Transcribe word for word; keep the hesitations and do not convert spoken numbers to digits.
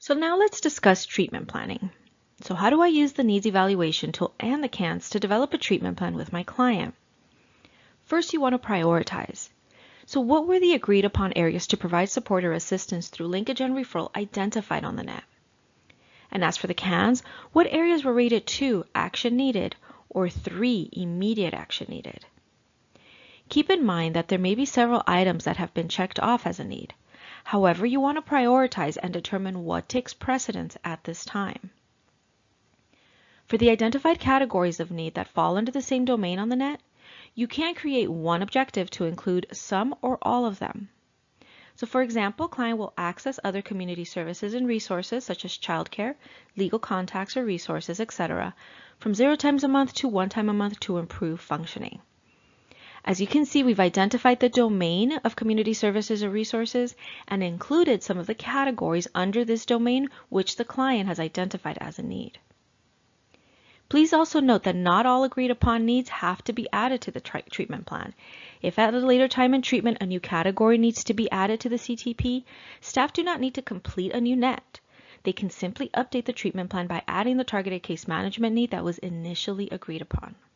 So now let's discuss treatment planning. So how do I use the needs evaluation tool and the C A N S to develop a treatment plan with my client? First, you want to prioritize. So what were the agreed upon areas to provide support or assistance through linkage and referral identified on the net? And as for the C A N S, what areas were rated two, action needed, or three, immediate action needed? Keep in mind that there may be several items that have been checked off as a need. However, you want to prioritize and determine what takes precedence at this time. For the identified categories of need that fall under the same domain on the net, you can create one objective to include some or all of them. So for example, client will access other community services and resources such as childcare, legal contacts or resources, et cetera, from zero times a month to one time a month to improve functioning. As you can see, we've identified the domain of community services or resources and included some of the categories under this domain which the client has identified as a need. Please also note that not all agreed upon needs have to be added to the treatment plan. If at a later time in treatment a new category needs to be added to the C T P, staff do not need to complete a new net. They can simply update the treatment plan by adding the targeted case management need that was initially agreed upon.